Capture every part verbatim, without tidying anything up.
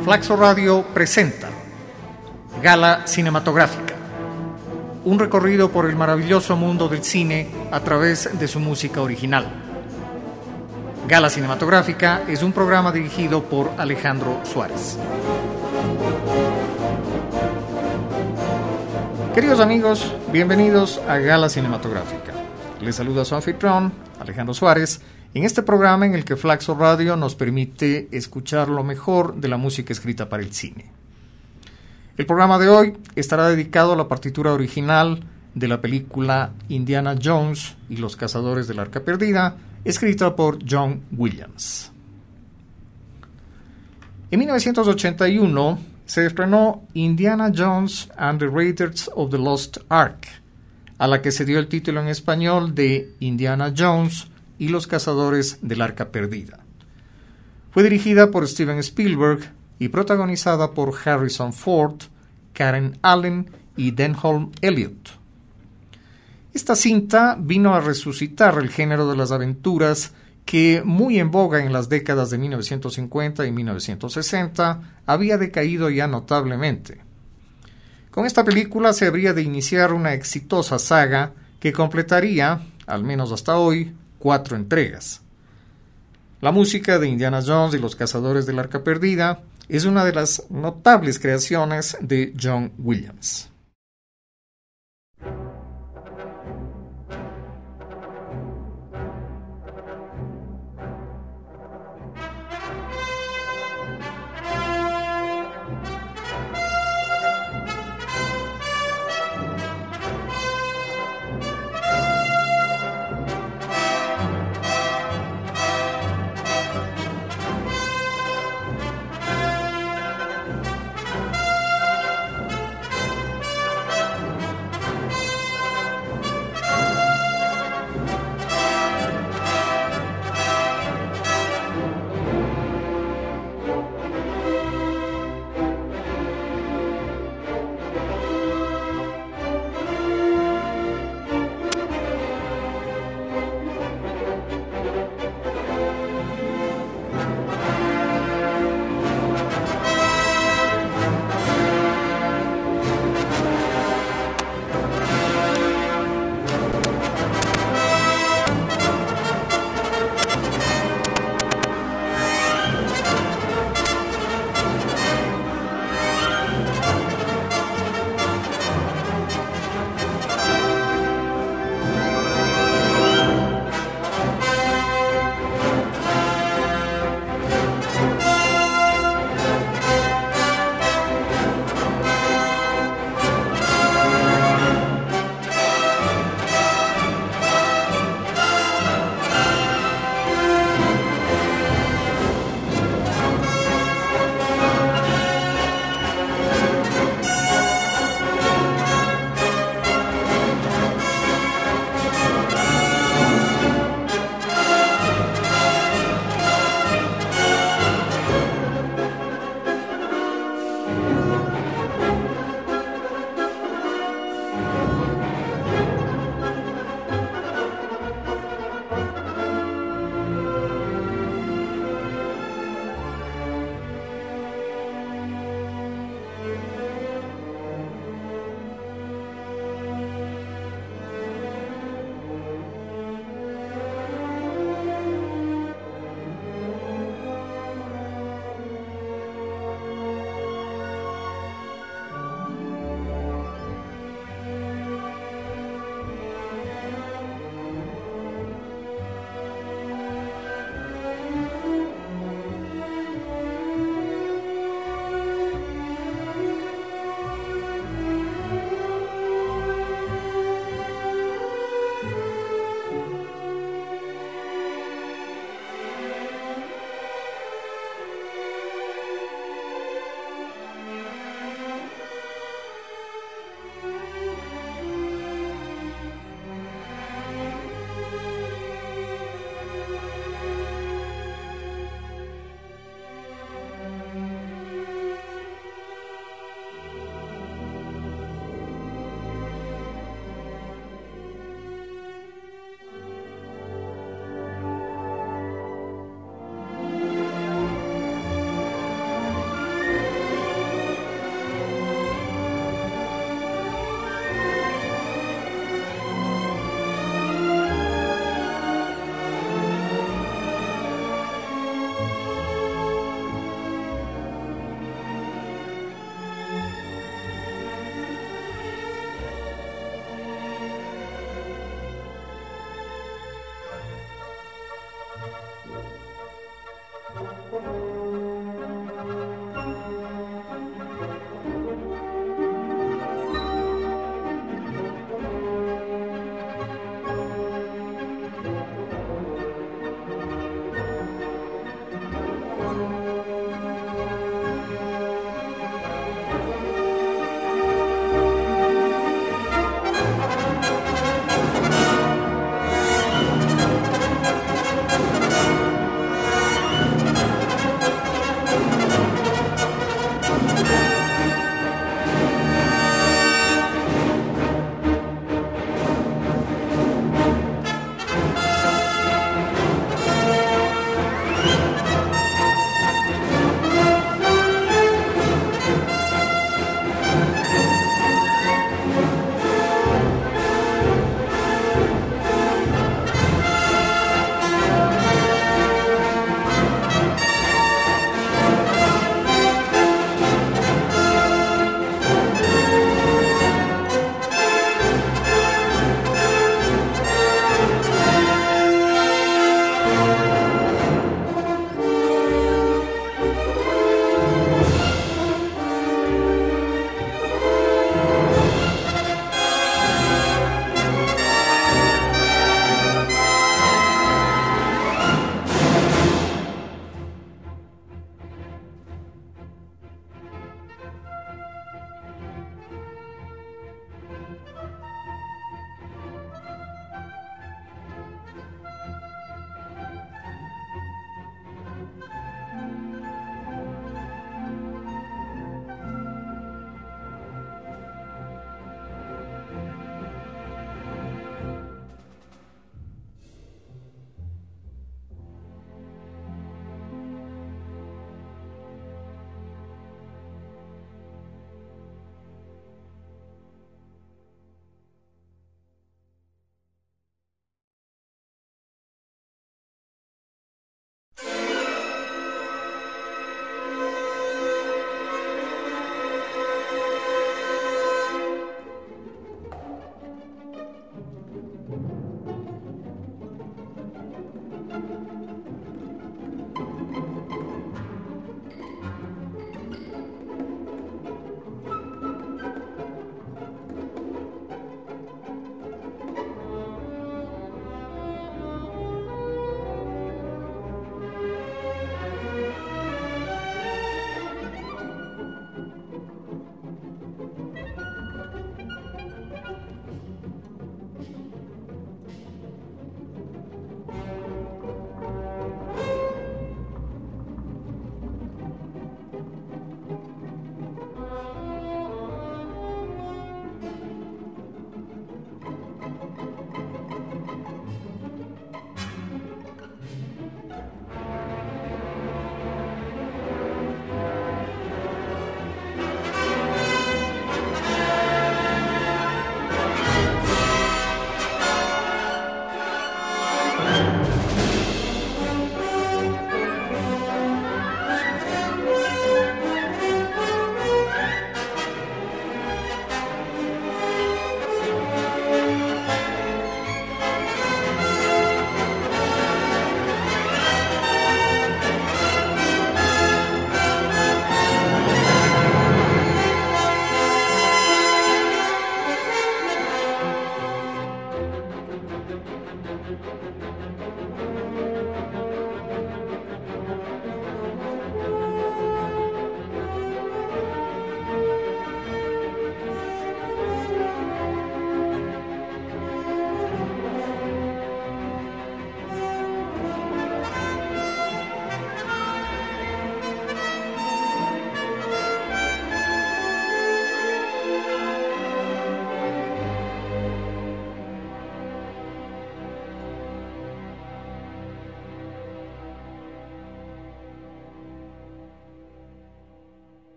Flaxo Radio presenta Gala Cinematográfica, un recorrido por el maravilloso mundo del cine a través de su música original. Gala Cinematográfica es un programa dirigido por Alejandro Suárez. Queridos amigos, bienvenidos a Gala Cinematográfica. Les saluda su anfitrión, Alejandro Suárez, en este programa en el que Flaxo Radio nos permite escuchar lo mejor de la música escrita para el cine. El programa de hoy estará dedicado a la partitura original de la película Indiana Jones y los Cazadores del Arca Perdida, escrita por John Williams. En mil novecientos ochenta y uno se estrenó Indiana Jones and the Raiders of the Lost Ark, a la que se dio el título en español de Indiana Jones y los Cazadores del Arca Perdida. Fue dirigida por Steven Spielberg y protagonizada por Harrison Ford, Karen Allen y Denholm Elliott. Esta cinta vino a resucitar el género de las aventuras que, muy en boga en las décadas de mil novecientos cincuenta y mil novecientos sesenta, había decaído ya notablemente. Con esta película se habría de iniciar una exitosa saga que completaría, al menos hasta hoy, cuatro entregas. La música de Indiana Jones y los Cazadores del Arca Perdida es una de las notables creaciones de John Williams.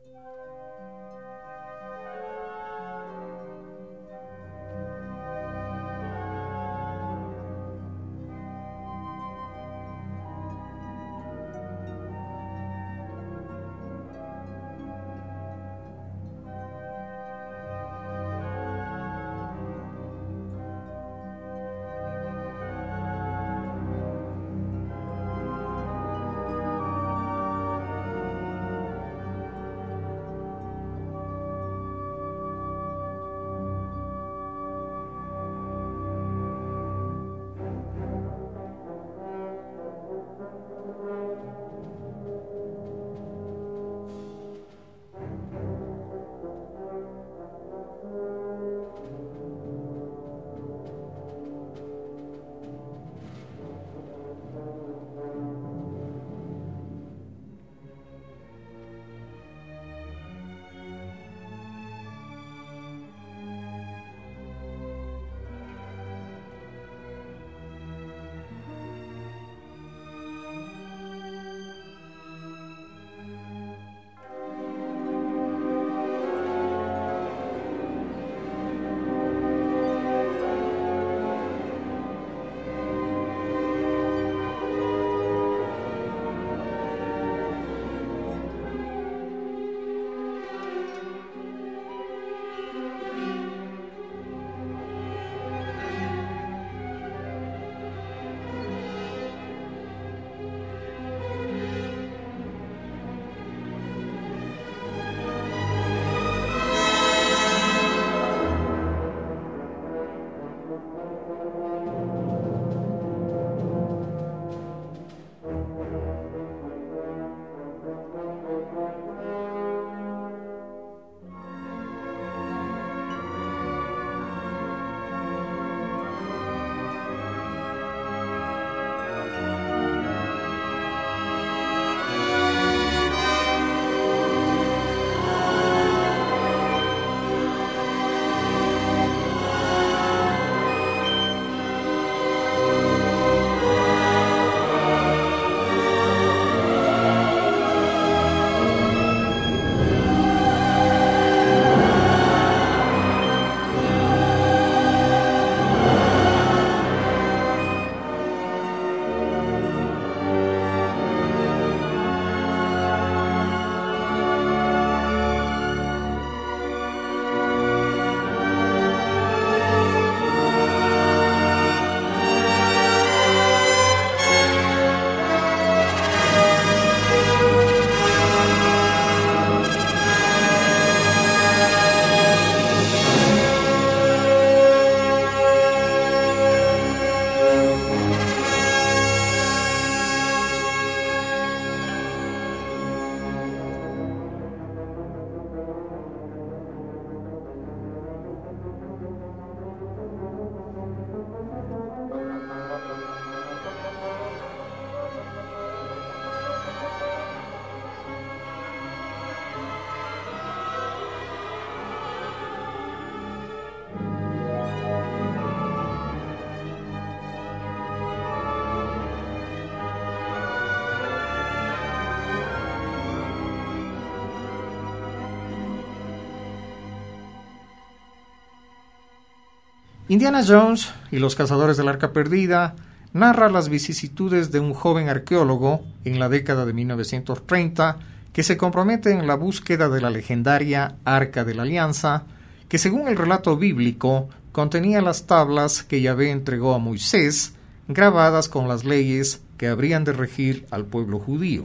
Indiana Jones y los cazadores del Arca Perdida narra las vicisitudes de un joven arqueólogo en la década de mil novecientos treinta que se compromete en la búsqueda de la legendaria Arca de la Alianza, que según el relato bíblico contenía las tablas que Yahvé entregó a Moisés, grabadas con las leyes que habrían de regir al pueblo judío.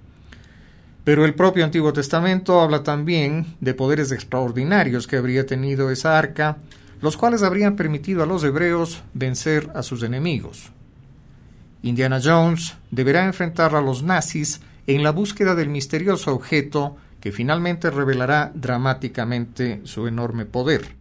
Pero el propio Antiguo Testamento habla también de poderes extraordinarios que habría tenido esa arca, los cuales habrían permitido a los hebreos vencer a sus enemigos. Indiana Jones deberá enfrentar a los nazis en la búsqueda del misterioso objeto que finalmente revelará dramáticamente su enorme poder.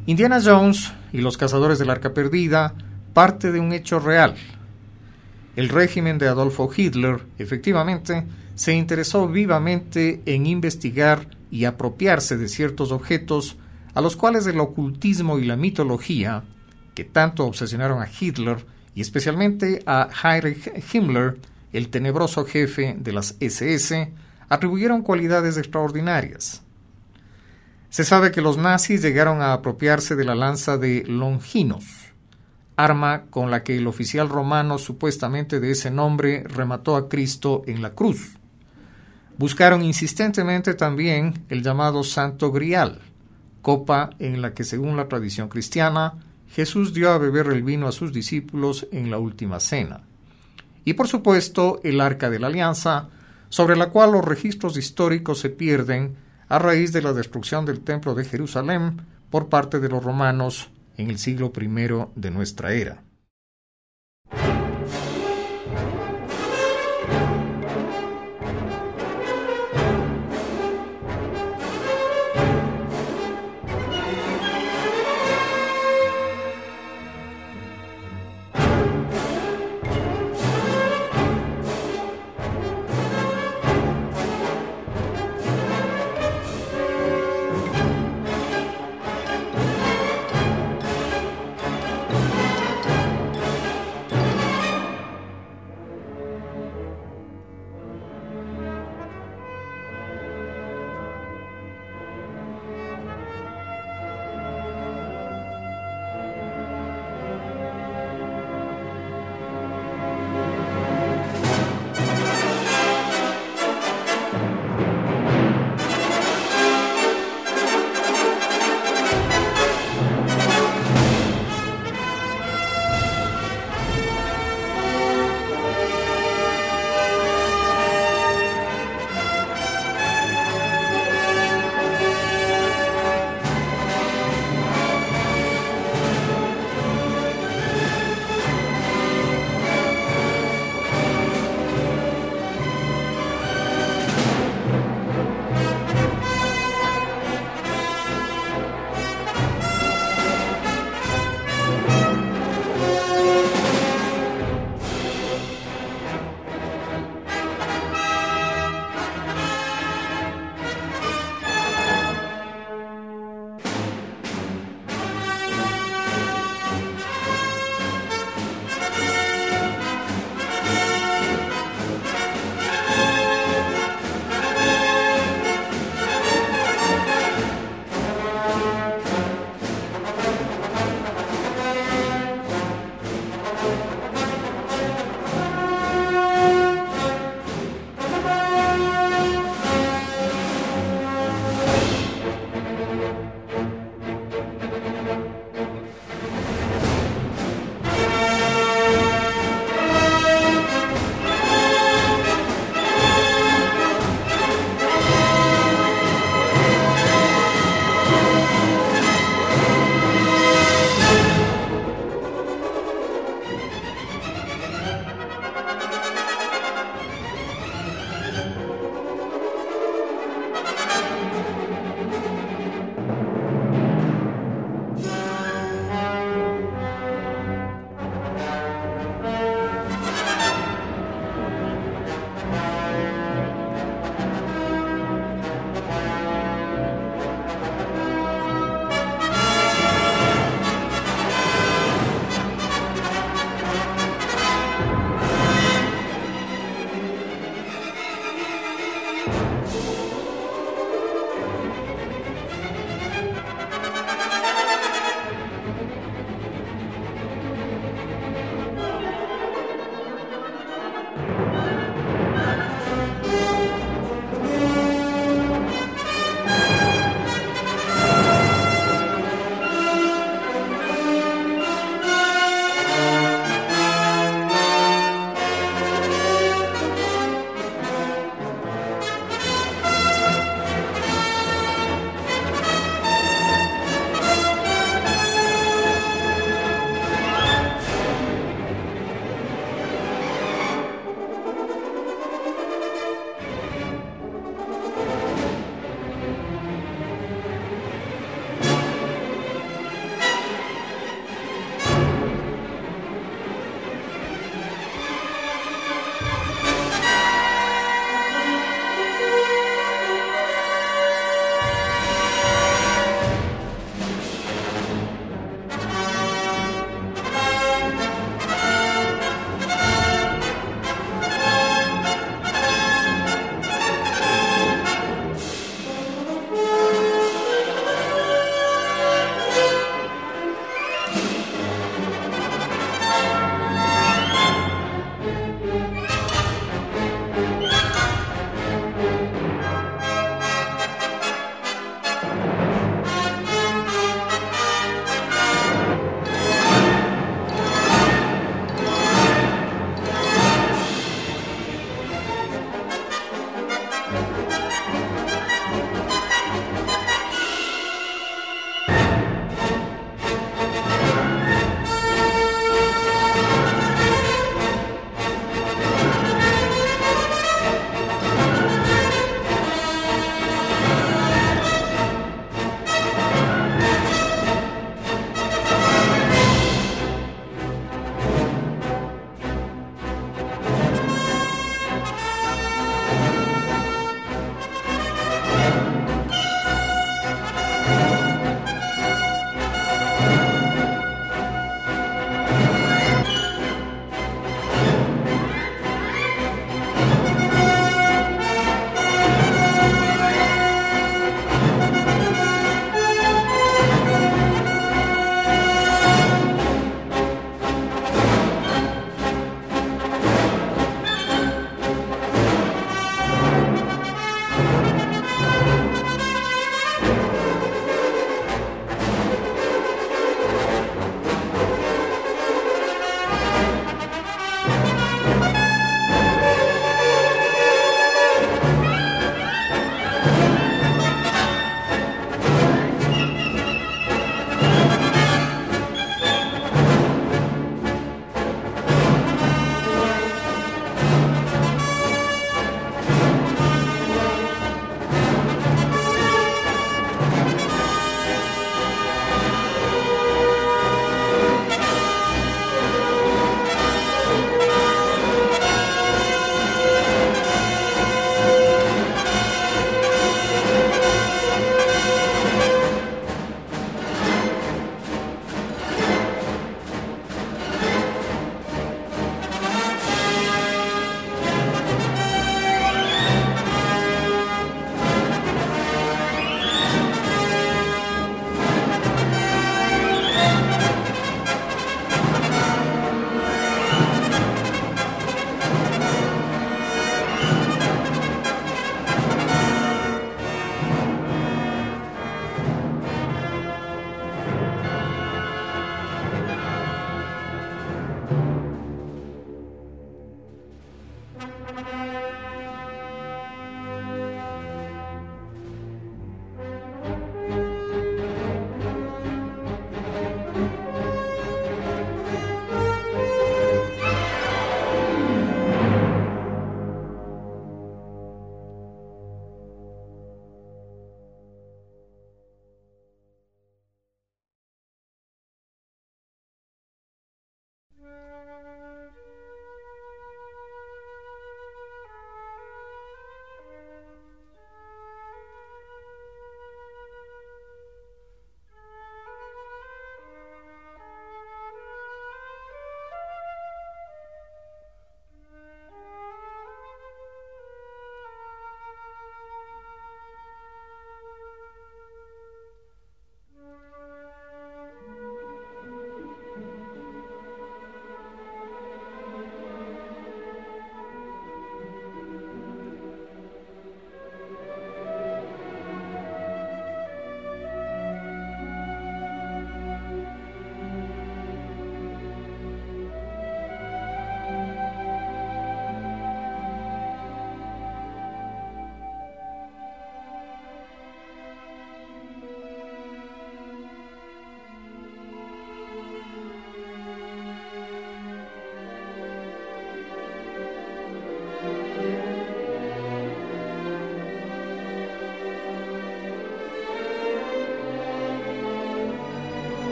Indiana Jones y los cazadores del Arca Perdida parte de un hecho real. El régimen de Adolfo Hitler, efectivamente, se interesó vivamente en investigar y apropiarse de ciertos objetos a los cuales el ocultismo y la mitología, que tanto obsesionaron a Hitler y especialmente a Heinrich Himmler, el tenebroso jefe de las ese ese, atribuyeron cualidades extraordinarias. Se sabe que los nazis llegaron a apropiarse de la lanza de Longinos, arma con la que el oficial romano supuestamente de ese nombre remató a Cristo en la cruz. Buscaron insistentemente también el llamado Santo Grial, copa en la que, según la tradición cristiana, Jesús dio a beber el vino a sus discípulos en la última cena. Y por supuesto el Arca de la Alianza, sobre la cual los registros históricos se pierden a raíz de la destrucción del Templo de Jerusalén por parte de los romanos en el siglo primero de nuestra era.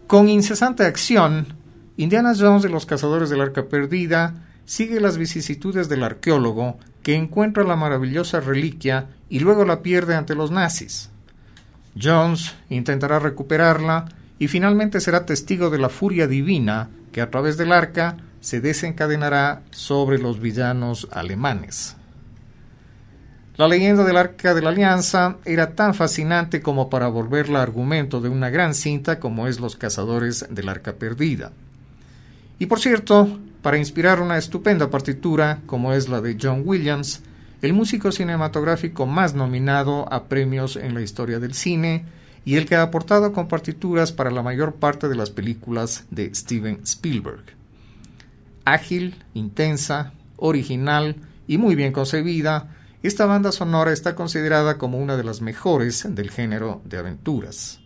Con incesante acción, Indiana Jones de los Cazadores del Arca Perdida sigue las vicisitudes del arqueólogo que encuentra la maravillosa reliquia y luego la pierde ante los nazis. Jones intentará recuperarla y finalmente será testigo de la furia divina que a través del arca se desencadenará sobre los villanos alemanes. La leyenda del Arca de la Alianza era tan fascinante como para volverla argumento de una gran cinta como es Los Cazadores del Arca Perdida. Y por cierto, para inspirar una estupenda partitura como es la de John Williams, el músico cinematográfico más nominado a premios en la historia del cine y el que ha aportado con partituras para la mayor parte de las películas de Steven Spielberg. Ágil, intensa, original y muy bien concebida, esta banda sonora está considerada como una de las mejores del género de aventuras.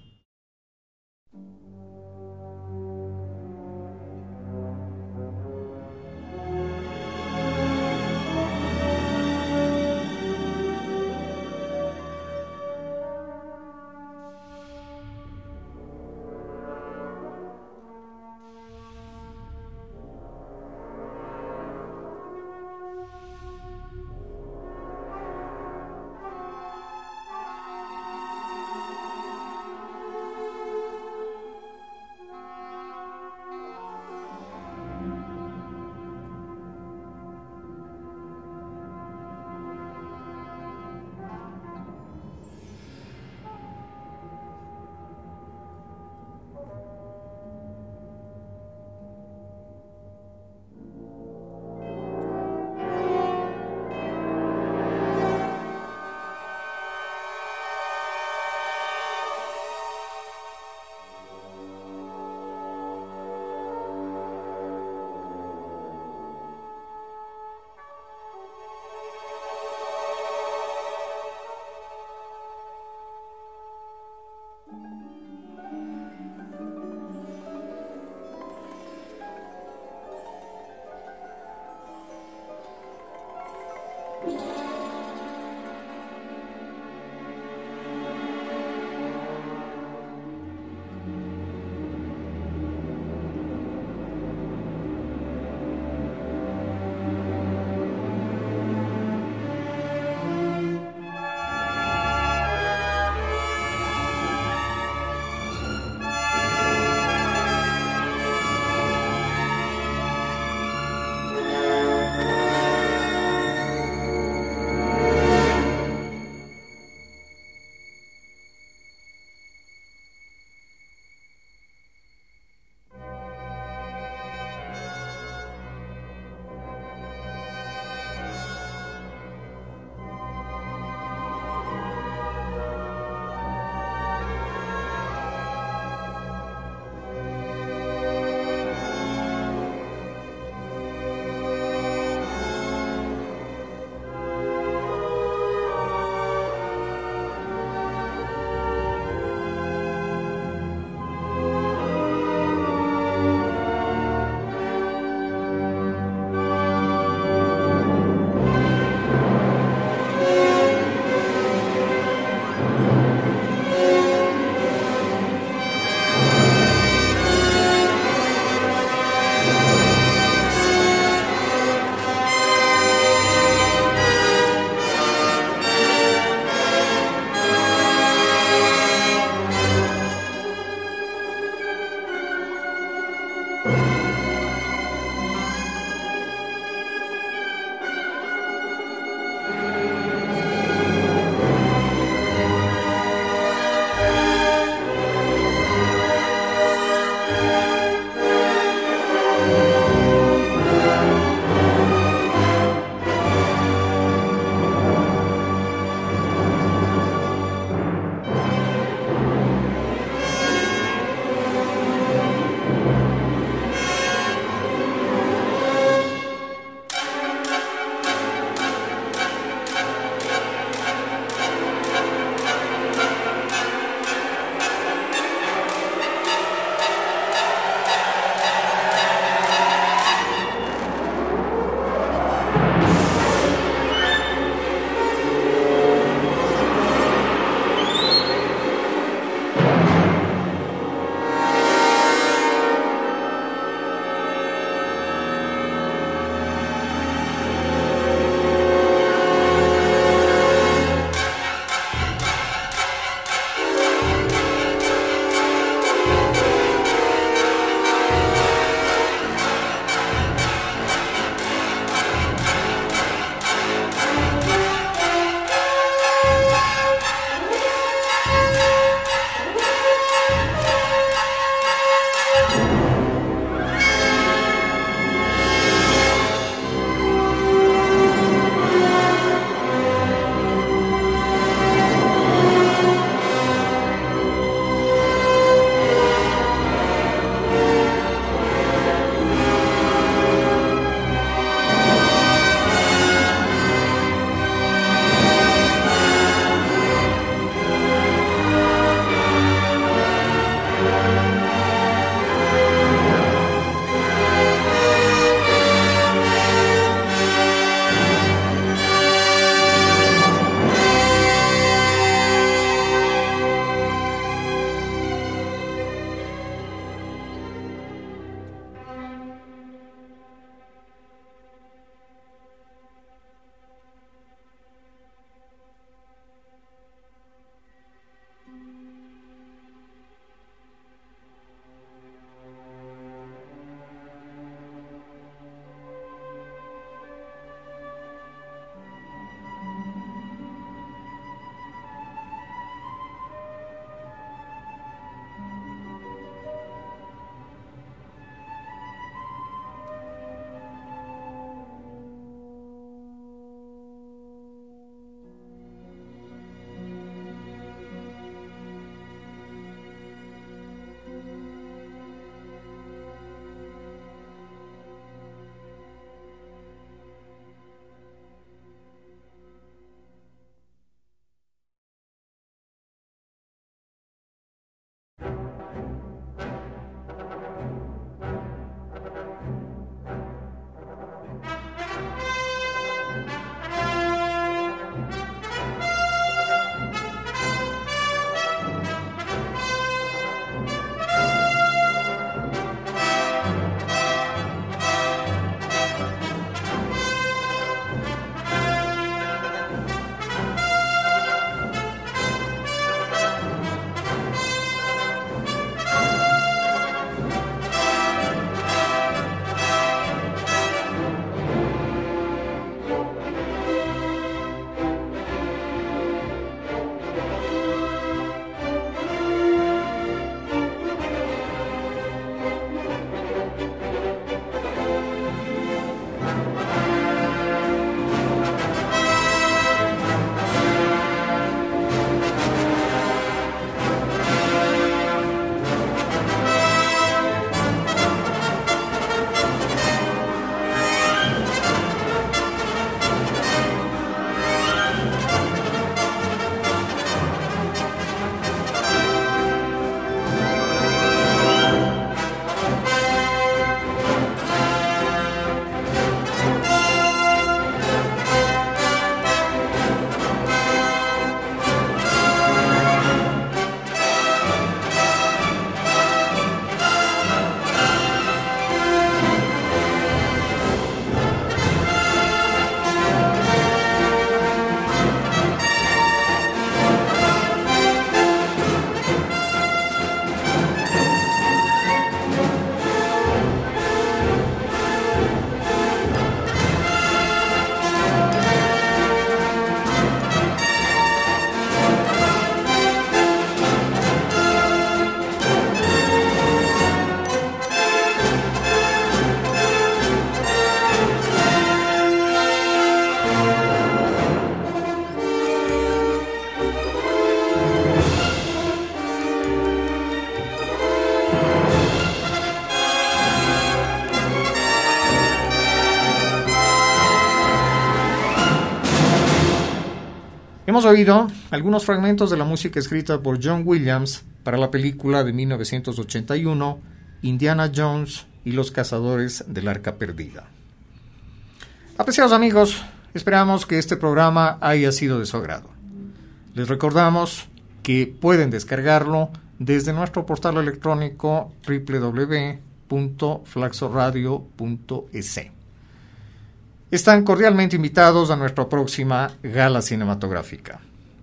Hemos oído algunos fragmentos de la música escrita por John Williams para la película de mil novecientos ochenta y uno, Indiana Jones y los cazadores del Arca Perdida. Apreciados amigos, esperamos que este programa haya sido de su agrado. Les recordamos que pueden descargarlo desde nuestro portal electrónico doble u doble u doble u punto flaxoradio punto es. Están cordialmente invitados a nuestra próxima gala cinematográfica.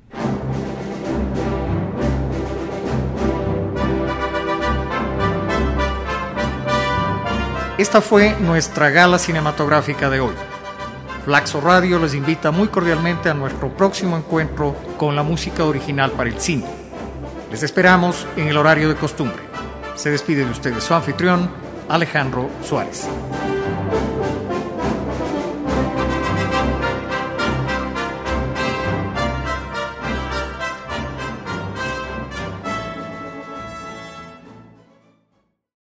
Esta fue nuestra gala cinematográfica de hoy. Flaxo Radio les invita muy cordialmente a nuestro próximo encuentro con la música original para el cine. Les esperamos en el horario de costumbre. Se despide de ustedes su anfitrión, Alejandro Suárez.